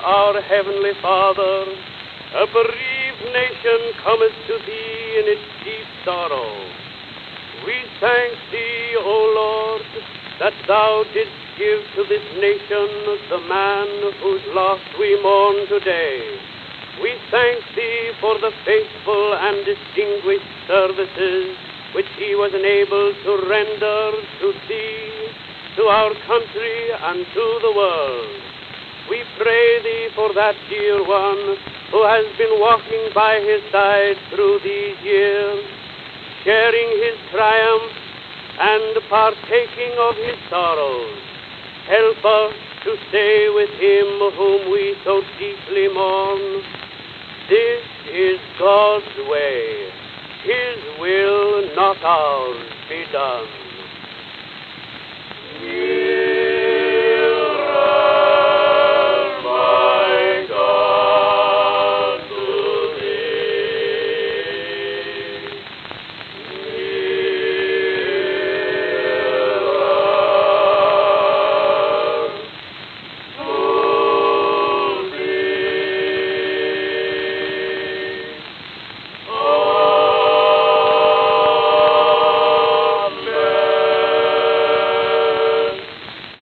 our heavenly Father, a bereaved nation cometh to thee in its deep sorrow. We thank thee, O Lord, that thou didst give to this nation the man whose loss we mourn today. We thank thee for the faithful and distinguished services which he was enabled to render to thee, to our country, and to the world. We pray thee for that dear one who has been walking by his side through these years, sharing his triumphs and partaking of his sorrows. Help us to stay with him whom we so deeply mourn. This is God's way. His will, not ours, be done.